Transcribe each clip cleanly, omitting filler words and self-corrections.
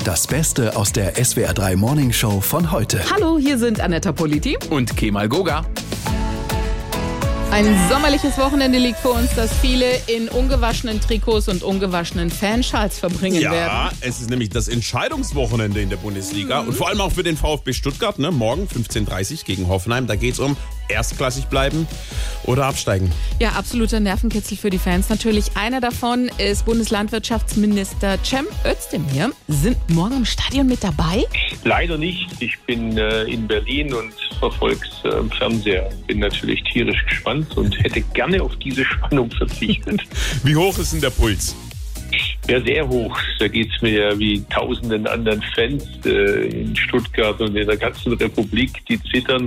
Das Beste aus der SWR3 Morning Show von heute. Hallo, hier sind Anetta Politi und Kemal Goga. Ein sommerliches Wochenende liegt vor uns, das viele in ungewaschenen Trikots und ungewaschenen Fanschals verbringen werden. Ja, es ist nämlich das Entscheidungswochenende in der Bundesliga und vor allem auch für den VfB Stuttgart, ne? Morgen 15:30 Uhr gegen Hoffenheim. Da geht es um erstklassig bleiben oder absteigen. Ja, absoluter Nervenkitzel für die Fans natürlich. Einer davon ist Bundeslandwirtschaftsminister Cem Özdemir. Sind morgen im Stadion mit dabei? Leider nicht. Ich bin in Berlin und verfolge es im Fernseher. Bin natürlich tierisch gespannt und hätte gerne auf diese Spannung verzichtet. Wie hoch ist denn der Puls? Ja, sehr hoch. Da geht es mir ja wie tausenden anderen Fans in Stuttgart und in der ganzen Republik, die zittern,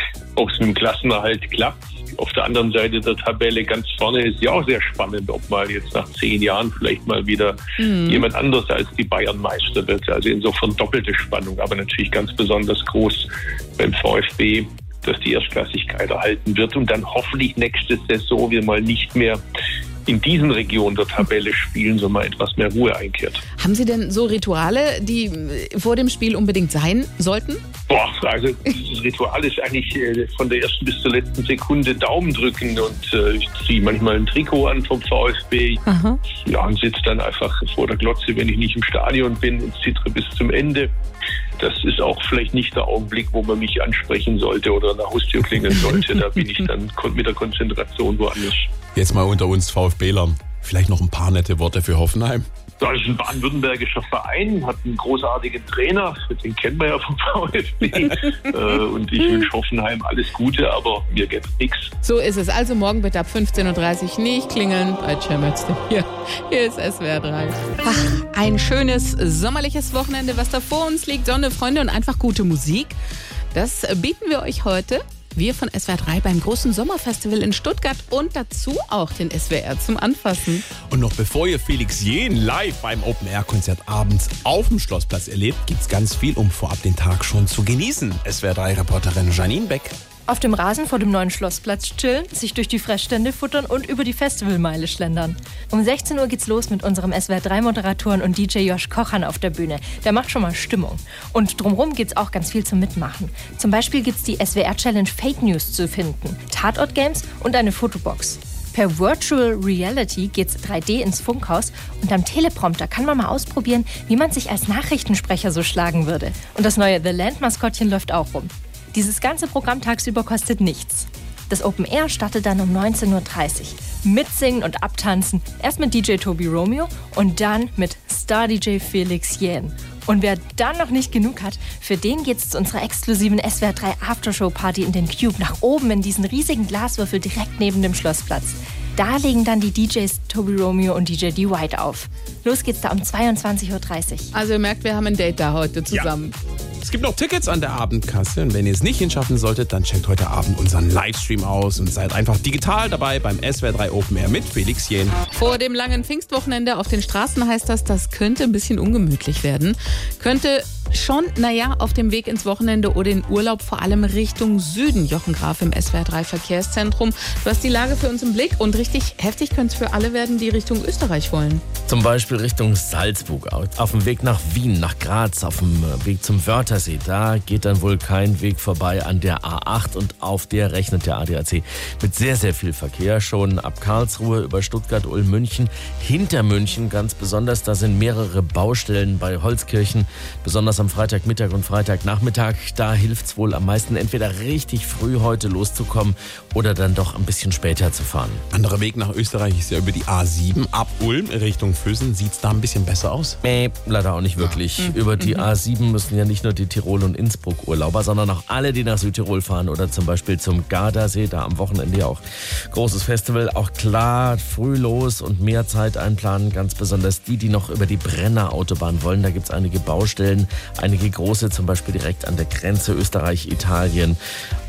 ob es mit dem Klassenerhalt klappt. Auf der anderen Seite der Tabelle ganz vorne ist ja auch sehr spannend, ob mal jetzt nach 10 Jahren vielleicht mal wieder jemand anders als die Bayern Meister wird. Also insofern doppelte Spannung, aber natürlich ganz besonders groß beim VfB, dass die Erstklassigkeit erhalten wird und dann hoffentlich nächste Saison wir mal nicht mehr in diesen Regionen der Tabelle spielen, sondern mal etwas mehr Ruhe einkehrt. Haben Sie denn so Rituale, die vor dem Spiel unbedingt sein sollten? Also dieses Ritual ist eigentlich von der ersten bis zur letzten Sekunde Daumen drücken und ich ziehe manchmal ein Trikot an vom VfB. Aha. Ja, und sitze dann einfach vor der Glotze, wenn ich nicht im Stadion bin und zittere bis zum Ende. Das ist auch vielleicht nicht der Augenblick, wo man mich ansprechen sollte oder an der Haustür klingeln sollte. Da bin ich dann mit der Konzentration woanders. Jetzt mal unter uns VfBlern. Vielleicht noch ein paar nette Worte für Hoffenheim. Das ist ein baden-württembergischer Verein, hat einen großartigen Trainer, den kennen wir ja vom VfB. Und ich wünsche Hoffenheim alles Gute, aber mir geht nichts. So ist es. Also morgen bitte ab 15:30 Uhr nicht klingeln bei Cem Özdemir. Hier ist SWR 3. Ach, ein schönes sommerliches Wochenende, was da vor uns liegt. Sonne, Freunde und einfach gute Musik. Das bieten wir euch heute. Wir von SWR 3 beim großen Sommerfestival in Stuttgart und dazu auch den SWR zum Anfassen. Und noch bevor ihr Felix Jähn live beim Open-Air-Konzert abends auf dem Schlossplatz erlebt, gibt's ganz viel, um vorab den Tag schon zu genießen. SWR 3-Reporterin Janine Beck. Auf dem Rasen vor dem neuen Schlossplatz chillen, sich durch die Fressstände futtern und über die Festivalmeile schlendern. Um 16 Uhr geht's los mit unserem SWR3-Moderatoren und DJ Josh Kochan auf der Bühne. Der macht schon mal Stimmung. Und drumherum gibt's auch ganz viel zum Mitmachen. Zum Beispiel gibt's die SWR-Challenge Fake News zu finden, Tatort-Games und eine Fotobox. Per Virtual Reality geht's 3D ins Funkhaus und am Teleprompter kann man mal ausprobieren, wie man sich als Nachrichtensprecher so schlagen würde. Und das neue The Land-Maskottchen läuft auch rum. Dieses ganze Programm tagsüber kostet nichts. Das Open Air startet dann um 19:30 Uhr. Mitsingen und abtanzen. Erst mit DJ Tobi Romeo und dann mit Star-DJ Felix Jähn. Und wer dann noch nicht genug hat, für den geht's zu unserer exklusiven SWR 3 Aftershow-Party in den Cube nach oben in diesen riesigen Glaswürfel direkt neben dem Schlossplatz. Da legen dann die DJs Tobi Romeo und DJ D. White auf. Los geht's da um 22:30 Uhr. Also ihr merkt, wir haben ein Date da heute zusammen. Ja. Es gibt noch Tickets an der Abendkasse und wenn ihr es nicht hinschaffen solltet, dann checkt heute Abend unseren Livestream aus und seid einfach digital dabei beim SWR 3 Open Air mit Felix Jähn. Vor dem langen Pfingstwochenende auf den Straßen heißt das könnte ein bisschen ungemütlich werden. Könnte schon, auf dem Weg ins Wochenende oder in Urlaub, vor allem Richtung Süden. Jochen Graf im SWR 3 Verkehrszentrum. Du hast die Lage für uns im Blick und richtig heftig könnte es für alle werden, die Richtung Österreich wollen. Zum Beispiel Richtung Salzburg, auf dem Weg nach Wien, nach Graz, auf dem Weg zum Wörthersee. Da geht dann wohl kein Weg vorbei an der A8 und auf der rechnet der ADAC mit sehr, sehr viel Verkehr. Schon ab Karlsruhe über Stuttgart, Ulm, München, hinter München ganz besonders. Da sind mehrere Baustellen bei Holzkirchen, besonders am Freitagmittag und Freitagnachmittag. Da hilft es wohl am meisten, entweder richtig früh heute loszukommen oder dann doch ein bisschen später zu fahren. Anderer Weg nach Österreich ist ja über die A7 ab Ulm Richtung Füssen. Sieht es da ein bisschen besser aus? Nee, leider auch nicht wirklich. Über die A7 müssen ja nicht nur die Tirol- und Innsbruck-Urlauber, sondern auch alle, die nach Südtirol fahren oder zum Beispiel zum Gardasee, da am Wochenende ja auch großes Festival. Auch klar, früh los und mehr Zeit einplanen, ganz besonders die noch über die Brenner-Autobahn wollen. Da gibt es einige Baustellen, einige große, zum Beispiel direkt an der Grenze Österreich-Italien.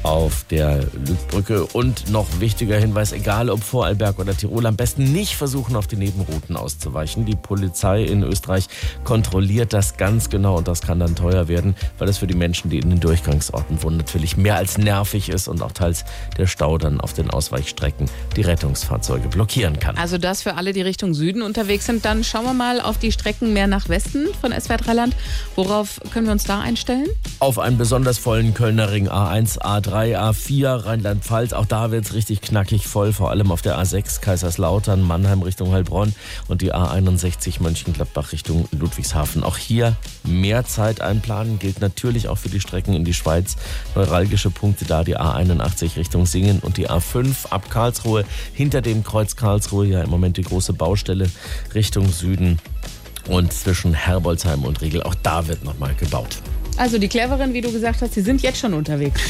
auf der Lügbrücke. Und noch wichtiger Hinweis, egal ob Vorarlberg oder Tirol, am besten nicht versuchen, auf die Nebenrouten auszuweichen. Die Polizei in Österreich kontrolliert das ganz genau und das kann dann teuer werden, weil das für die Menschen, die in den Durchgangsorten wohnen, natürlich mehr als nervig ist und auch teils der Stau dann auf den Ausweichstrecken die Rettungsfahrzeuge blockieren kann. Also das für alle, die Richtung Süden unterwegs sind. Dann schauen wir mal auf die Strecken mehr nach Westen von SWR 3 Land. Worauf können wir uns da einstellen? Auf einen besonders vollen Kölner Ring, A1, A3, A4, Rheinland-Pfalz. Auch da wird es richtig knackig voll, vor allem auf der A6 Kaiserslautern, Mannheim Richtung Heilbronn und die A61 Mönchengladbach Richtung Ludwigshafen. Auch hier mehr Zeit einplanen, gilt natürlich auch für die Strecken in die Schweiz. Neuralgische Punkte da die A81 Richtung Singen und die A5 ab Karlsruhe. Hinter dem Kreuz Karlsruhe ja im Moment die große Baustelle Richtung Süden. Und zwischen Herbolzheim und Riegel, auch da wird nochmal gebaut. Also die Cleveren, wie du gesagt hast, die sind jetzt schon unterwegs.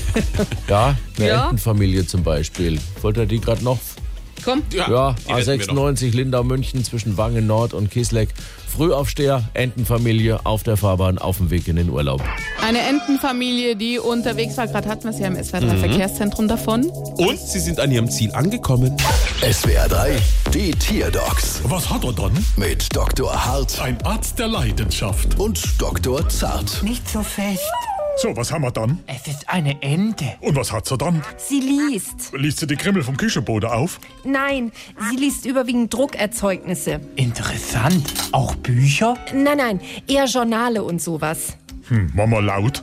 Ja, eine Entenfamilie zum Beispiel. Wollt ihr die gerade noch? Komm. Ja, A96 Lindau-München zwischen Wangen Nord und Kisleck. Frühaufsteher, Entenfamilie auf der Fahrbahn auf dem Weg in den Urlaub. Eine Entenfamilie, die unterwegs war. Gerade hatten wir es ja im SWR 3 Verkehrszentrum davon. Und sie sind an ihrem Ziel angekommen. SWR 3, die Tierdocs Was hat er dann? mit Dr. Hart Ein Arzt der Leidenschaft. und Dr. Zart. Nicht so fest. So, was haben wir dann? Es ist eine Ente. Und was hat sie dann? Sie liest. Liest sie die Krimmel vom Küchenboden auf? Nein, sie liest überwiegend Druckerzeugnisse. Interessant. Auch Bücher? Nein, eher Journale und sowas. Mama laut.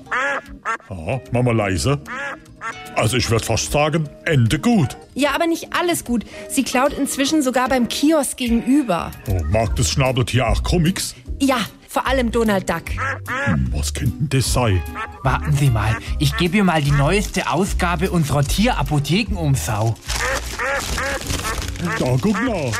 Mama leise. Also ich würde fast sagen, Ente gut. Ja, aber nicht alles gut. Sie klaut inzwischen sogar beim Kiosk gegenüber. Oh, mag das Schnabeltier auch Comics? Ja, vor allem Donald Duck. Was könnte denn das sein? Warten Sie mal. Ich gebe ihr mal die neueste Ausgabe unserer Tierapothekenumschau. Da, guck nach.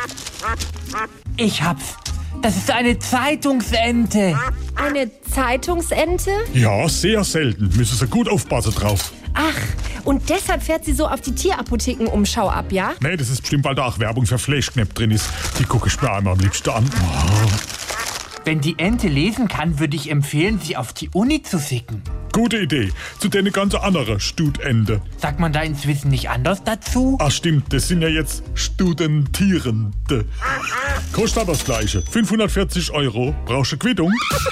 Ich hab's. Das ist eine Zeitungsente. Eine Zeitungsente? Ja, sehr selten. Müssen Sie gut aufpassen drauf. Ach, und deshalb fährt sie so auf die Tierapothekenumschau ab, ja? Nee, das ist bestimmt, weil da auch Werbung für Fleischknepp drin ist. Die gucke ich mir einmal am liebsten an. Wenn die Ente lesen kann, würde ich empfehlen, sie auf die Uni zu schicken. Gute Idee. Zu denen ganz andere Studente. Sagt man da inzwischen nicht anders dazu? Ach stimmt, das sind ja jetzt Studentierende. Kostet aber das Gleiche. 540 €. Brauchst du Quittung?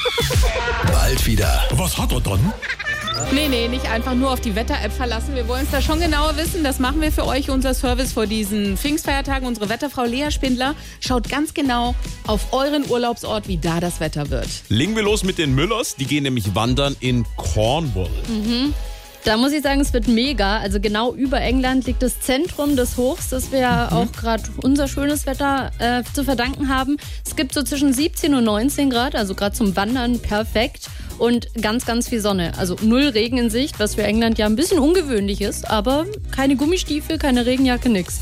Bald wieder. Was hat er dann? Nee, nicht einfach nur auf die Wetter-App verlassen. Wir wollen es da schon genauer wissen. Das machen wir für euch, unser Service vor diesen Pfingstfeiertagen. Unsere Wetterfrau Lea Spindler schaut ganz genau auf euren Urlaubsort, wie da das Wetter wird. Legen wir los mit den Müllers. Die gehen nämlich wandern in Cornwall. Da muss ich sagen, es wird mega. Also genau über England liegt das Zentrum des Hochs, das wir ja auch gerade unser schönes Wetter zu verdanken haben. Es gibt so zwischen 17 und 19 Grad, also gerade zum Wandern perfekt. Und ganz, ganz viel Sonne. Also 0 Regen in Sicht, was für England ja ein bisschen ungewöhnlich ist. Aber keine Gummistiefel, keine Regenjacke, nix.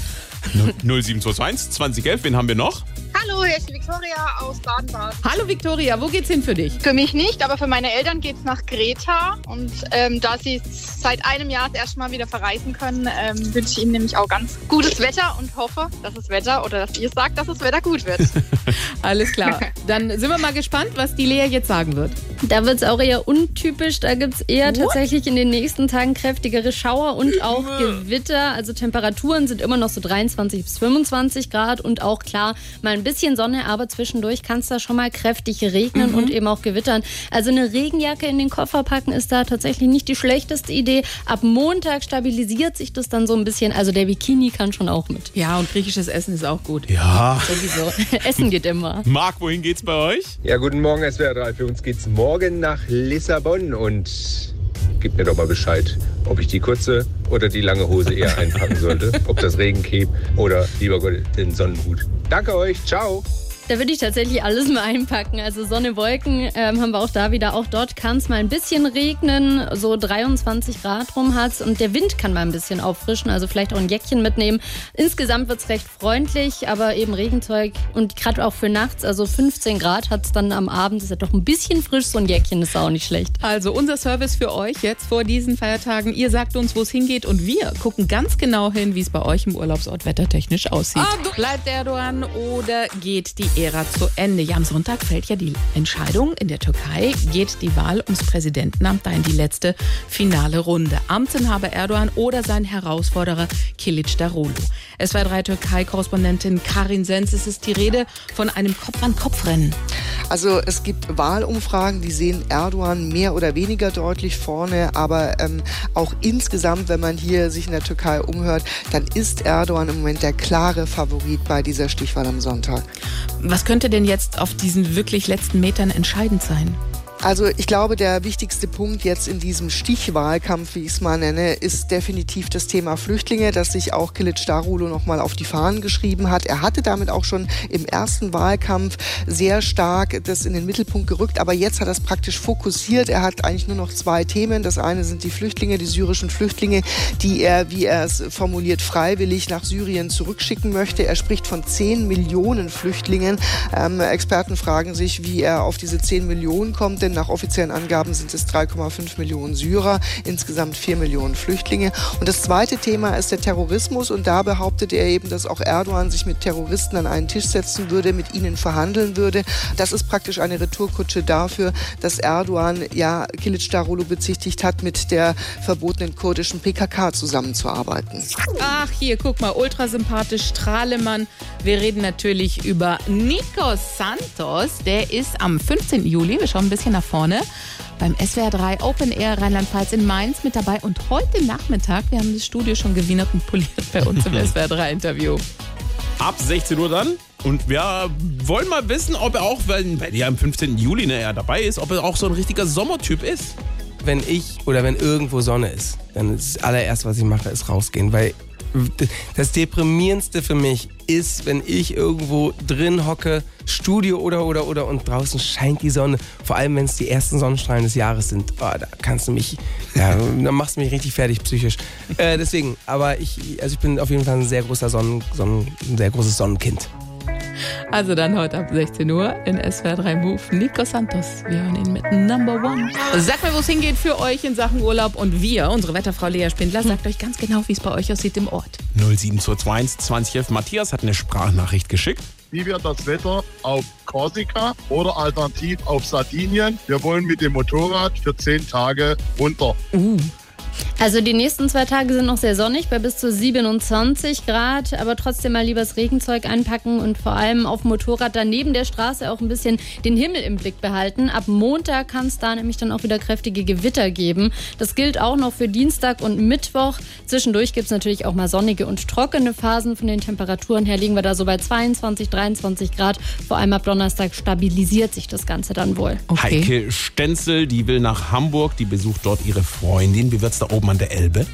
0721 2011, wen haben wir noch? Hallo, hier ist die Viktoria aus Baden-Baden. Hallo Viktoria, wo geht's hin für dich? Für mich nicht, aber für meine Eltern geht's nach Kreta. Und da sie seit einem Jahr das erste Mal wieder verreisen können, wünsche ich ihnen nämlich auch ganz gutes Wetter und hoffe, dass das Wetter oder dass ihr sagt, dass das Wetter gut wird. Alles klar. Dann sind wir mal gespannt, was die Lea jetzt sagen wird. Da wird es auch eher untypisch. Da gibt es eher tatsächlich in den nächsten Tagen kräftigere Schauer und auch Gewitter. Also Temperaturen sind immer noch so 23 bis 25 Grad und auch klar mal ein bisschen Sonne, aber zwischendurch kann es da schon mal kräftig regnen und eben auch gewittern. Also eine Regenjacke in den Koffer packen ist da tatsächlich nicht die schlechteste Idee. Ab Montag stabilisiert sich das dann so ein bisschen. Also der Bikini kann schon auch mit. Ja, und griechisches Essen ist auch gut. Ja. Sowieso. Essen geht immer. Marc, wohin geht's bei euch? Ja, guten Morgen, SWR 3. Für uns geht's morgen nach Lissabon und gib mir doch mal Bescheid, ob ich die kurze oder die lange Hose eher einpacken sollte. Ob das Regencape oder lieber Gott den Sonnenhut. Danke euch, ciao. Da würde ich tatsächlich alles mal einpacken. Also Sonne, Wolken haben wir auch da wieder. Auch dort kann es mal ein bisschen regnen. So 23 Grad rum hat's. Und der Wind kann mal ein bisschen auffrischen. Also vielleicht auch ein Jäckchen mitnehmen. Insgesamt wird es recht freundlich, aber eben Regenzeug. Und gerade auch für nachts, also 15 Grad hat es dann am Abend. Ist ja doch ein bisschen frisch. So ein Jäckchen ist auch nicht schlecht. Also unser Service für euch jetzt vor diesen Feiertagen. Ihr sagt uns, wo es hingeht. Und wir gucken ganz genau hin, wie es bei euch im Urlaubsort wettertechnisch aussieht. Bleibt Erdogan oder geht die Ära zu Ende. Ja, am Sonntag fällt ja die Entscheidung. In der Türkei geht die Wahl ums Präsidentenamt da in die letzte finale Runde. Amtsinhaber Erdogan oder sein Herausforderer Kılıçdaroğlu. SWR3 Türkei-Korrespondentin Karin Sens, es ist die Rede von einem Kopf-an-Kopf-Rennen. Also es gibt Wahlumfragen, die sehen Erdogan mehr oder weniger deutlich vorne, aber auch insgesamt, wenn man hier sich in der Türkei umhört, dann ist Erdogan im Moment der klare Favorit bei dieser Stichwahl am Sonntag. Was könnte denn jetzt auf diesen wirklich letzten Metern entscheidend sein? Also ich glaube, der wichtigste Punkt jetzt in diesem Stichwahlkampf, wie ich es mal nenne, ist definitiv das Thema Flüchtlinge, das sich auch Kılıçdaroğlu nochmal auf die Fahnen geschrieben hat. Er hatte damit auch schon im ersten Wahlkampf sehr stark das in den Mittelpunkt gerückt, aber jetzt hat er es praktisch fokussiert. Er hat eigentlich nur noch 2 Themen. Das eine sind die Flüchtlinge, die syrischen Flüchtlinge, die er, wie er es formuliert, freiwillig nach Syrien zurückschicken möchte. Er spricht von 10 Millionen Flüchtlingen. Experten fragen sich, wie er auf diese 10 Millionen kommt, denn nach offiziellen Angaben sind es 3,5 Millionen Syrer, insgesamt 4 Millionen Flüchtlinge. Und das zweite Thema ist der Terrorismus. Und da behauptet er eben, dass auch Erdogan sich mit Terroristen an einen Tisch setzen würde, mit ihnen verhandeln würde. Das ist praktisch eine Retourkutsche dafür, dass Erdogan ja Kılıçdaroğlu bezichtigt hat, mit der verbotenen kurdischen PKK zusammenzuarbeiten. Ach, hier, guck mal, ultrasympathisch, Strahlemann. Wir reden natürlich über Nikos Santos. Der ist am 15. Juli, wir schauen ein bisschen nach vorne, beim SWR3 Open Air Rheinland-Pfalz in Mainz mit dabei. Und heute Nachmittag, wir haben das Studio schon gewienert und poliert bei uns im SWR3-Interview. Ab 16 Uhr dann. Und wir wollen mal wissen, ob er auch, weil ja am 15. Juli er dabei ist, ob er auch so ein richtiger Sommertyp ist. Wenn irgendwo Sonne ist, dann ist das allererste, was ich mache, ist rausgehen. Weil das Deprimierendste für mich ist, wenn ich irgendwo drin hocke, Studio oder und draußen scheint die Sonne. Vor allem, wenn es die ersten Sonnenstrahlen des Jahres sind. Oh, da kannst du mich, dann machst du mich richtig fertig psychisch. Deswegen, aber ich bin auf jeden Fall ein sehr großes Sonnenkind. Also dann heute ab 16 Uhr in SWR3 Move Nikos Santos. Wir hören ihn mit Number One. Sagt mir, wo es hingeht für euch in Sachen Urlaub. Und wir, unsere Wetterfrau Lea Spindler, sagt euch ganz genau, wie es bei euch aussieht im Ort. 07221 2011. Matthias hat eine Sprachnachricht geschickt. Wie wird das Wetter auf Korsika oder alternativ auf Sardinien? Wir wollen mit dem Motorrad für 10 Tage runter. Also die nächsten 2 Tage sind noch sehr sonnig, bei bis zu 27 Grad, aber trotzdem mal lieber das Regenzeug einpacken und vor allem auf dem Motorrad dann neben der Straße auch ein bisschen den Himmel im Blick behalten. Ab Montag kann es da nämlich dann auch wieder kräftige Gewitter geben. Das gilt auch noch für Dienstag und Mittwoch. Zwischendurch gibt es natürlich auch mal sonnige und trockene Phasen. Von den Temperaturen her liegen wir da so bei 22, 23 Grad. Vor allem ab Donnerstag stabilisiert sich das Ganze dann wohl. Okay. Heike Stenzel, die will nach Hamburg, die besucht dort ihre Freundin. Wie wird's da oben an der Elbe?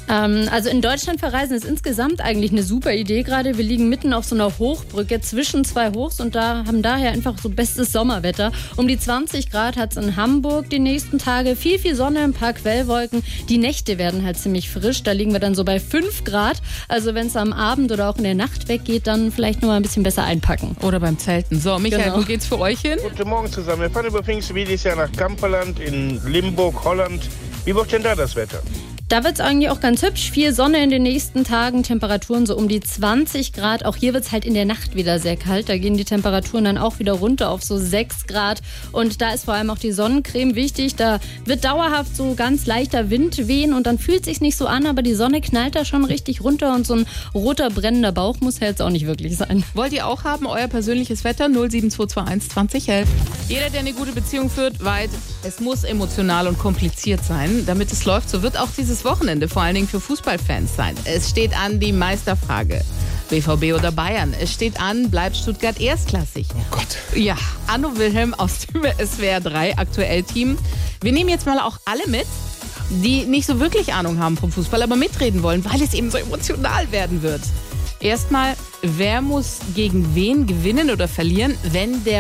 Also in Deutschland verreisen ist insgesamt eigentlich eine super Idee gerade. Wir liegen mitten auf so einer Hochbrücke zwischen 2 Hochs und haben daher einfach so bestes Sommerwetter. Um die 20 Grad hat es in Hamburg die nächsten Tage. Viel Sonne, ein paar Quellwolken. Die Nächte werden halt ziemlich frisch. Da liegen wir dann so bei 5 Grad. Also wenn es am Abend oder auch in der Nacht weggeht, dann vielleicht noch mal ein bisschen besser einpacken. Oder beim Zelten. So, Michael, Genau. Wo geht's für euch hin? Guten Morgen zusammen. Wir fahren über Pfingsten wie dieses Jahr nach Kamperland in Limburg, Holland. Wie wird denn da das Wetter? Da wird es eigentlich auch ganz hübsch. Viel Sonne in den nächsten Tagen, Temperaturen so um die 20 Grad. Auch hier wird es halt in der Nacht wieder sehr kalt. Da gehen die Temperaturen dann auch wieder runter auf so 6 Grad. Und da ist vor allem auch die Sonnencreme wichtig. Da wird dauerhaft so ganz leichter Wind wehen und dann fühlt es sich nicht so an, aber die Sonne knallt da schon richtig runter und so ein roter brennender Bauch muss ja jetzt auch nicht wirklich sein. Wollt ihr auch haben, euer persönliches Wetter? 07221 2011. Jeder, der eine gute Beziehung führt, weiß, es muss emotional und kompliziert sein. Damit es läuft, so wird auch dieses Wochenende vor allen Dingen für Fußballfans sein. Es steht an die Meisterfrage. BVB oder Bayern. Es steht an, bleibt Stuttgart erstklassig. Oh Gott. Ja, Anno Wilhelm aus dem SWR3 Aktuell-Team. Wir nehmen jetzt mal auch alle mit, die nicht so wirklich Ahnung haben vom Fußball, aber mitreden wollen, weil es eben so emotional werden wird. Erstmal, wer muss gegen wen gewinnen oder verlieren, wenn der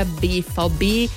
BVB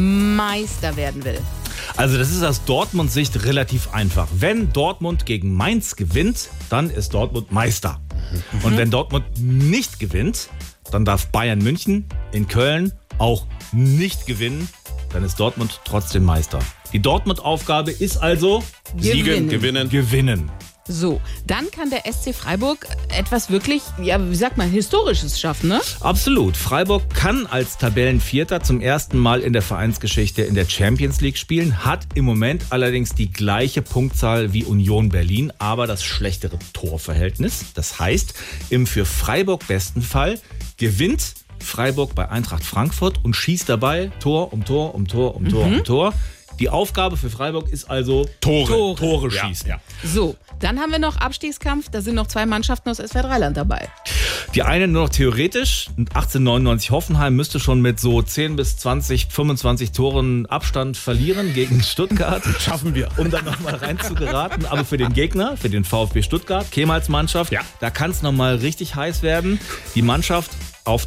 Meister werden will? Also das ist aus Dortmunds Sicht relativ einfach. Wenn Dortmund gegen Mainz gewinnt, dann ist Dortmund Meister. Und wenn Dortmund nicht gewinnt, dann darf Bayern München in Köln auch nicht gewinnen. Dann ist Dortmund trotzdem Meister. Die Dortmund-Aufgabe ist also Siegen, gewinnen. Gewinnen. So, dann kann der SC Freiburg etwas wirklich, wie sagt man, Historisches schaffen, ne? Absolut. Freiburg kann als Tabellenvierter zum ersten Mal in der Vereinsgeschichte in der Champions League spielen, hat im Moment allerdings die gleiche Punktzahl wie Union Berlin, aber das schlechtere Torverhältnis. Das heißt, im für Freiburg besten Fall gewinnt Freiburg bei Eintracht Frankfurt und schießt dabei Tor um Tor um Tor um Tor um Tor. Die Aufgabe für Freiburg ist also Tore schießen. Ja. So, dann haben wir noch Abstiegskampf. Da sind noch 2 Mannschaften aus SWR 3-Land dabei. Die eine nur noch theoretisch. 1899 Hoffenheim müsste schon mit so 10 bis 20, 25 Toren Abstand verlieren gegen Stuttgart. Schaffen wir. Um dann nochmal reinzugeraten. Aber für den Gegner, für den VfB Stuttgart, Kemals Mannschaft, da kann es nochmal richtig heiß werden. Die Mannschaften auf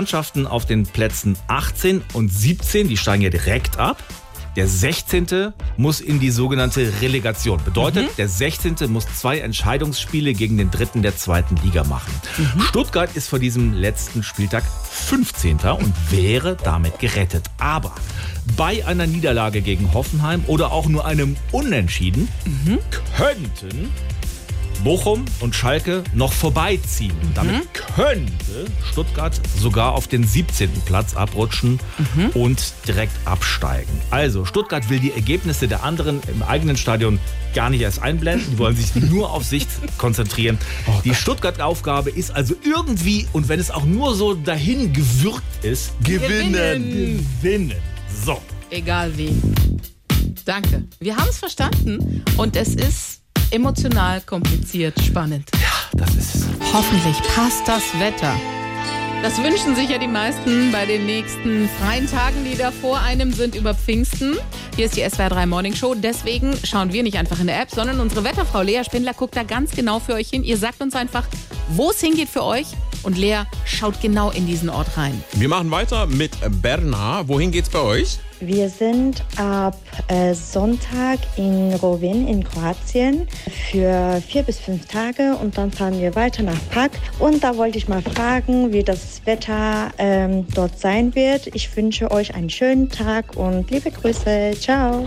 den Plätzen 18 und 17, die steigen ja direkt ab. Der 16. muss in die sogenannte Relegation. Bedeutet, der 16. muss 2 Entscheidungsspiele gegen den 3. der 2. Liga machen. Stuttgart ist vor diesem letzten Spieltag 15. und wäre damit gerettet. Aber bei einer Niederlage gegen Hoffenheim oder auch nur einem Unentschieden könnten Bochum und Schalke noch vorbeiziehen. Damit könnte Stuttgart sogar auf den 17. Platz abrutschen und direkt absteigen. Also Stuttgart will die Ergebnisse der anderen im eigenen Stadion gar nicht erst einblenden. Die wollen sich nur auf sich konzentrieren. Die Stuttgart-Aufgabe ist also irgendwie, und wenn es auch nur so dahin gewürgt ist, gewinnen. So. Egal wie. Danke. Wir haben es verstanden und es ist emotional, kompliziert, spannend. Ja, das ist es. Hoffentlich passt das Wetter. Das wünschen sich ja die meisten bei den nächsten freien Tagen, die da vor einem sind über Pfingsten. Hier ist die SWR 3 Morning Show. Deswegen schauen wir nicht einfach in der App, sondern unsere Wetterfrau Lea Spindler guckt da ganz genau für euch hin. Ihr sagt uns einfach, wo es hingeht für euch. Und Lea schaut genau in diesen Ort rein. Wir machen weiter mit Berna. Wohin geht's bei euch? Wir sind ab Sonntag in Rovinj in Kroatien für 4 bis 5 Tage und dann fahren wir weiter nach Prag. Und da wollte ich mal fragen, wie das Wetter dort sein wird. Ich wünsche euch einen schönen Tag und liebe Grüße. Ciao.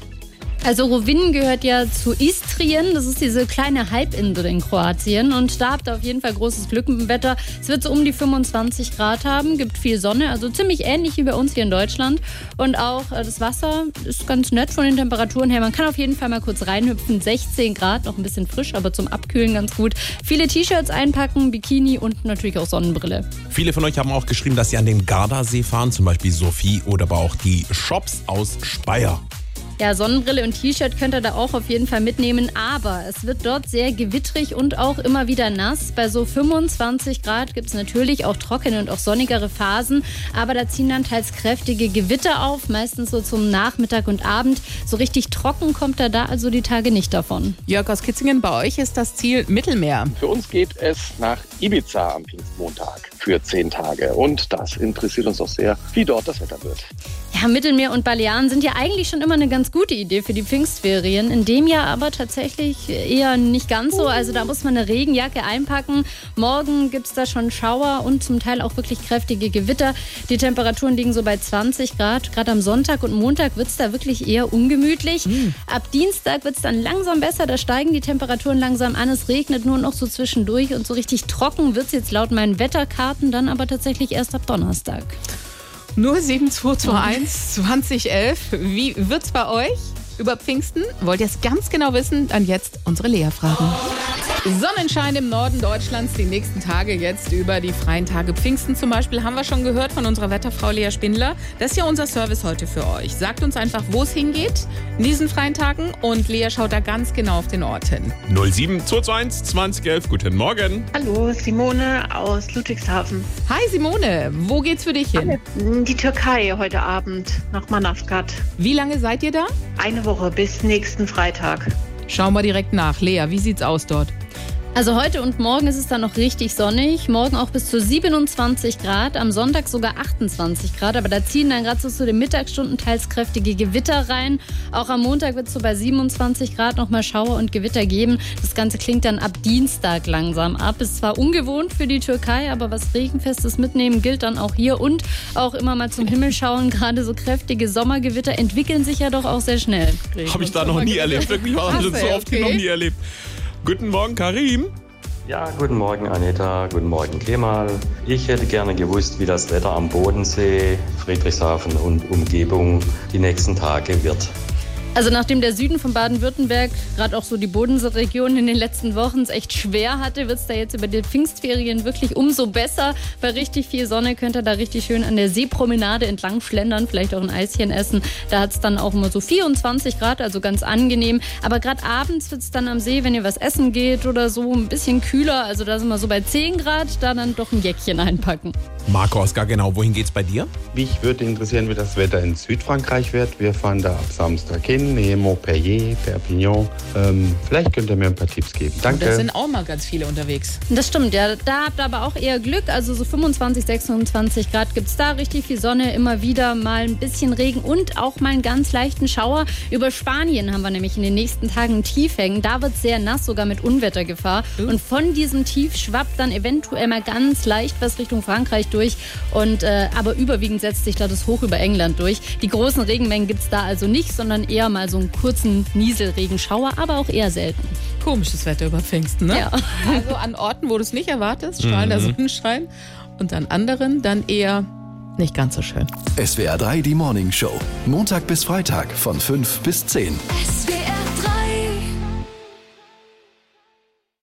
Also Rovinj gehört ja zu Istrien, das ist diese kleine Halbinsel in Kroatien und da habt ihr auf jeden Fall großes Glück mit dem Wetter. Es wird so um die 25 Grad haben, gibt viel Sonne, also ziemlich ähnlich wie bei uns hier in Deutschland und auch das Wasser ist ganz nett von den Temperaturen her. Man kann auf jeden Fall mal kurz reinhüpfen, 16 Grad, noch ein bisschen frisch, aber zum Abkühlen ganz gut. Viele T-Shirts einpacken, Bikini und natürlich auch Sonnenbrille. Viele von euch haben auch geschrieben, dass sie an den Gardasee fahren, zum Beispiel Sophie oder aber auch die Shops aus Speyer. Ja, Sonnenbrille und T-Shirt könnt ihr da auch auf jeden Fall mitnehmen, aber es wird dort sehr gewittrig und auch immer wieder nass. Bei so 25 Grad gibt es natürlich auch trockene und auch sonnigere Phasen, aber da ziehen dann teils kräftige Gewitter auf, meistens so zum Nachmittag und Abend. So richtig trocken kommt er da also die Tage nicht davon. Jörg aus Kitzingen, bei euch ist das Ziel Mittelmeer. Für uns geht es nach Ibiza am Pfingstmontag für 10 Tage und das interessiert uns auch sehr, wie dort das Wetter wird. Ja, Mittelmeer und Balearen sind ja eigentlich schon immer eine ganz gute Idee für die Pfingstferien. In dem Jahr aber tatsächlich eher nicht ganz so. Also da muss man eine Regenjacke einpacken. Morgen gibt es da schon Schauer und zum Teil auch wirklich kräftige Gewitter. Die Temperaturen liegen so bei 20 Grad. Gerade am Sonntag und Montag wird es da wirklich eher ungemütlich. Ab Dienstag wird es dann langsam besser. Da steigen die Temperaturen langsam an. Es regnet nur noch so zwischendurch und so richtig trocken wird es jetzt laut meinen Wetterkarten dann aber tatsächlich erst ab Donnerstag. 07221 2011. Wie wird's bei euch über Pfingsten? Wollt ihr es ganz genau wissen? Dann jetzt unsere Lea fragen. Sonnenschein im Norden Deutschlands die nächsten Tage jetzt über die freien Tage. Pfingsten zum Beispiel haben wir schon gehört von unserer Wetterfrau Lea Spindler. Das ist ja unser Service heute für euch. Sagt uns einfach, wo es hingeht in diesen freien Tagen und Lea schaut da ganz genau auf den Ort hin. 07221 2011. Guten Morgen. Hallo, Simone aus Ludwigshafen. Hi Simone, wo geht's für dich hin? Die Türkei heute Abend nach Manavgat. Wie lange seid ihr da? Eine Woche bis nächsten Freitag. Schauen wir direkt nach. Lea, wie sieht's aus dort? Also heute und morgen ist es dann noch richtig sonnig. Morgen auch bis zu 27 Grad. Am Sonntag sogar 28 Grad. Aber da ziehen dann gerade so zu den Mittagsstunden teils kräftige Gewitter rein. Auch am Montag wird es so bei 27 Grad nochmal Schauer und Gewitter geben. Das Ganze klingt dann ab Dienstag langsam ab. Ist zwar ungewohnt für die Türkei, aber was Regenfestes mitnehmen gilt dann auch hier. Und auch immer mal zum Himmel schauen. Gerade so kräftige Sommergewitter entwickeln sich ja doch auch sehr schnell. Habe ich da noch nie erlebt. Wirklich, war schon so oft noch nie erlebt. Guten Morgen, Karim. Ja, guten Morgen, Anita. Guten Morgen, Kemal. Ich hätte gerne gewusst, wie das Wetter am Bodensee, Friedrichshafen und Umgebung die nächsten Tage wird. Also nachdem der Süden von Baden-Württemberg, gerade auch so die Bodenseeregion in den letzten Wochen es echt schwer hatte, wird es da jetzt über die Pfingstferien wirklich umso besser. Bei richtig viel Sonne könnt ihr da richtig schön an der Seepromenade entlang schlendern, vielleicht auch ein Eischen essen. Da hat es dann auch immer so 24 Grad, also ganz angenehm. Aber gerade abends wird es dann am See, wenn ihr was essen geht oder so, ein bisschen kühler. Also da sind wir so bei 10 Grad, da dann doch ein Jäckchen einpacken. Marco aus Gaggenau, wohin geht's bei dir? Mich würde interessieren, wie das Wetter in Südfrankreich wird. Wir fahren da ab Samstag hin, Nähe Montpellier, Perpignan. Vielleicht könnt ihr mir ein paar Tipps geben. Danke. Da sind auch mal ganz viele unterwegs. Das stimmt, ja. Da habt ihr aber auch eher Glück. Also so 25, 26 Grad gibt es da. Richtig viel Sonne, immer wieder mal ein bisschen Regen und auch mal einen ganz leichten Schauer. Über Spanien haben wir nämlich in den nächsten Tagen ein Tief hängen. Da wird es sehr nass, sogar mit Unwettergefahr. Und von diesem Tief schwappt dann eventuell mal ganz leicht was Richtung Frankreich durch. Aber überwiegend setzt sich da das Hoch über England durch. Die großen Regenmengen gibt es da also nicht, sondern eher mal so einen kurzen Nieselregenschauer, aber auch eher selten. Komisches Wetter über Pfingsten, ne? Ja. Also an Orten, wo du es nicht erwartest, strahlender Sonnenschein und an anderen dann eher nicht ganz so schön. SWR 3, die Morning Show. Montag bis Freitag von 5 bis 10. SWR